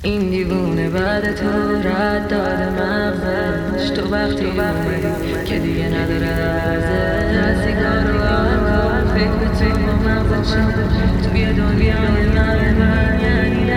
این دیوونه بعد تو رد داده مغزش. تو وقتی اومدی که دیگه نداره ارزش. سیگار و آلکل فکر به تو با مغزت چه توی دنیای من یعنی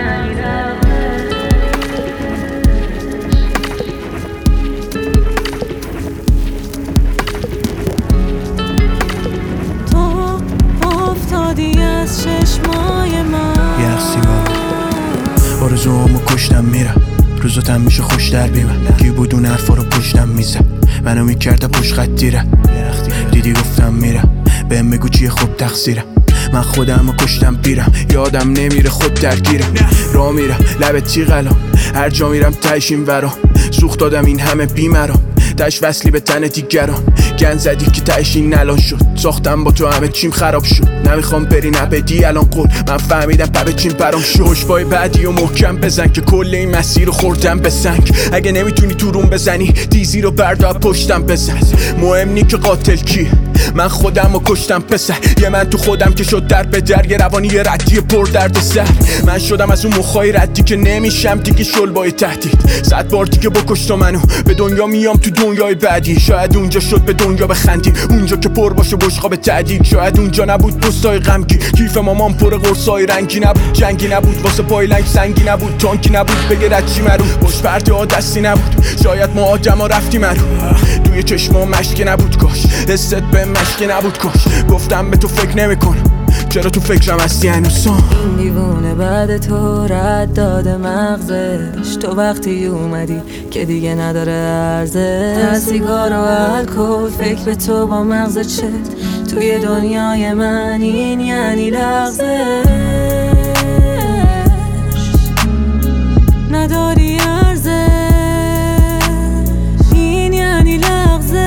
تو افتادی از چشمای من. یه سیگار آرزوامو کشتم میرم، روزاتم میشه خوش در بیمه. کی بود اون حرفا رو پشتم میزه، منو میکرده پشت خط دیره. دیدی گفتم میرم، بهم بگو چیه خوب تقصیرم. من خودمو کشتم بیرم، یادم نمیره خود درگیرم. راه میرم لب تیغلام، هر جا میرم تهش این ورا. سوخت دادم این همه بیمرام، تهش وصلی به تن دیگران. گن زدی که تهش این الان شد، ساختم با تو همه چیم خراب شد. نمیخوام بری نبدی الان قول، من فهمیدم پبه چیم پرام شد. پشت‌پای بعدی و محکم بزن که کل این مسیر رو خوردم به سنگ. اگه نمیتونی تو روم بزنی دیزی رو بردار پشتم بزن. مهم نی که قاتل کیه، من خودم رو کشتم پسر. یه من تو خودم که شد در به در، یه روانی یه ردی پر درد سر. من شدم از اون مخای ردی که نمیشم دیگه شلبای تهدید. 100 بار دیگه بکش تو منو، به دنیا میام تو دنیای بعدی. شاید اونجا شد به دنیا بخندیم، اونجا که پر باشه بشقاب تعدیل. شاید اونجا نبود پستای غمگی، کیف مامان پر قرصای رنگی نبود. جنگی نبود واسه پایلنگ سنگی نبود، تانکی نبود بگه رچی مرو. پشت پرده ها دستی نبود، شاید ما آدما رفتیم مرو. توی چشما مشکی نبود کاش، حست به مشکی نبود کاش. گفتم به تو فکر نمیکنم، چرا تو فکرم هستی هنوزم. این دیوونه بعد تو رد داده مغزش. تو وقتی اومدی که دیگه نداره ارزش. سیگار و الکل فکر به تو با مغزت چه توی دنیای من این یعنی لغزش. نداری ارزش، این یعنی لغزش.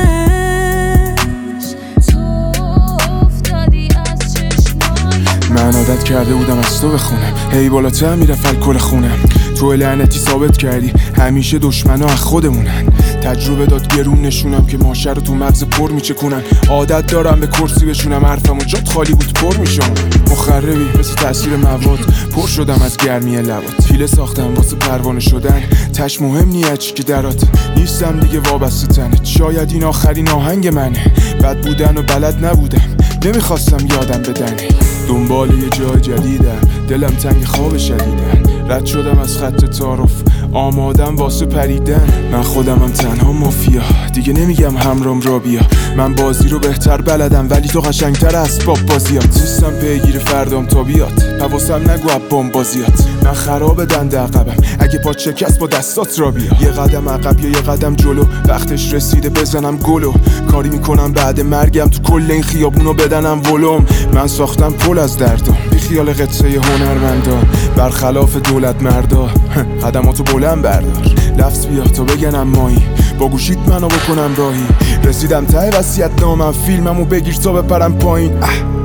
من عادت کرده بودم از تو بخونم، هی بالاتر میرفت الکل خونم. تو لعنتی ثابت کردی همیشه دشمنا از خودمونن. تجربه داد گرون نشونم که ماشه رو تو مغز پر میچکونن. عادت دارم به کرسی بشونم، حرفمو جات خالی بود پر میشم. مخربی مثل تاثیر مواد، پر شدم از گرمی لبات. پیله ساختم واسه پروانه شدن، تش مهم نیه چی که درات. نیستم دیگه وابسته تنت، شاید این آخرین آهنگ منه. بد بودن و بلد نبودم، نمیخواستم یادم بدنه. دنبال یه جای جدیدم، دلم تنگ خواب شدیدن. رد شدم از خط تعارف، آمادم واسه پریدن. من خودمم تنها مافیا، دیگه نمیگم همرام را بیا. من بازی رو بهتر بلدم ولی تو قشنگتر اسباب بازیات. نیستم پیگیر فردام تا بیاد، حواسم نگو ابام بازیات. من خراب دنده عقبم، اگه پا شکست با دستات را بیا. یه قدم عقب یا یه قدم جلو، وقتش رسیده بزنم گلو. کاری میکنم بعد مرگم تو کل این خیابونو بدنم ولوم. من ساختم پل از دردم، بی خیال قصه هنرمندان. برخلاف دولت مردا قدماتو بلند بردار. لفظ بیا تا بگنم مایی، با گوشیت منو بکنم راهی. رسیدم ته وصیت نامم، فیلممو بگیر تا بپرم پایین.